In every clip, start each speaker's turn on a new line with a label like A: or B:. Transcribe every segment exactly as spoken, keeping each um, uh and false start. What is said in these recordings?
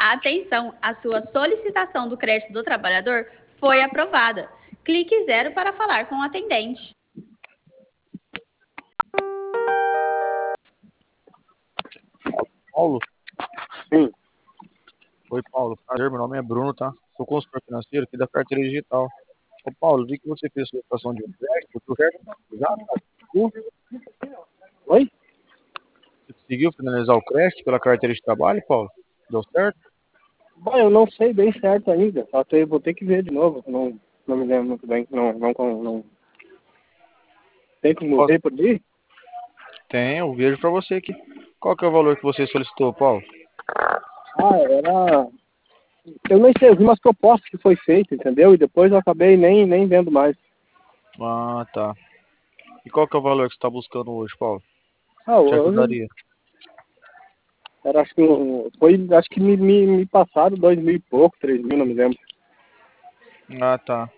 A: Atenção, a sua solicitação do crédito do trabalhador foi aprovada. Clique zero para falar com o atendente.
B: Paulo?
C: Sim.
B: Oi, Paulo. Prazer, meu nome é Bruno, tá? Sou consultor financeiro aqui da carteira digital. Ô, Paulo, vi que você fez solicitação de um crédito. O crédito já tá?
C: Oi?
B: Você conseguiu finalizar o crédito pela carteira de trabalho, Paulo? Deu certo?
C: Bom, eu não sei bem certo ainda. Só que eu vou ter que ver de novo. Não, não me lembro muito bem. Não, não, não, não. Tem como ver por ali?
B: Tem, eu vejo pra você aqui. Qual que é o valor que você solicitou, Paulo?
C: Ah, era... Eu nem sei, eu vi umas propostas que foi feita, entendeu? E depois eu acabei nem, nem vendo mais.
B: Ah, tá. E qual que é o valor que você tá buscando hoje, Paulo?
C: Ah,
B: Te
C: hoje...
B: ajudaria.
C: Era, acho que... um- Foi, acho que me, me, me passaram dois mil e pouco, três mil, não me lembro.
B: Ah, tá.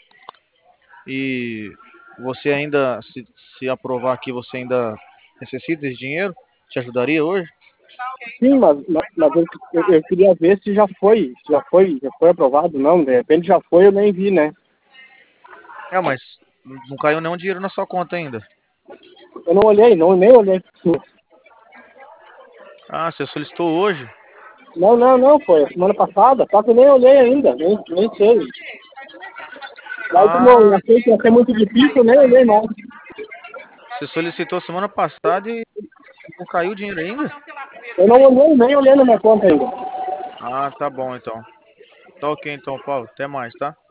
B: E você ainda, se, se aprovar aqui, você ainda necessita desse dinheiro? Te ajudaria hoje?
C: Sim, mas, mas, mas eu, eu, eu queria ver se já foi, se já foi, já foi aprovado, não, de repente já foi, eu nem vi, né?
B: É, mas não caiu nenhum dinheiro na sua conta ainda.
C: Eu não olhei, não, nem olhei.
B: Ah, você solicitou hoje?
C: Não, não, não, foi a semana passada, só que eu nem olhei ainda, nem, nem sei. Daí como eu
B: Ah,
C: achei que ia ser muito difícil, eu nem olhei mais.
B: você solicitou semana passada e não caiu o dinheiro ainda?
C: Eu não olhei, nem olhei na minha conta ainda.
B: Ah, tá bom então. Tá ok então, Paulo. Até mais, tá?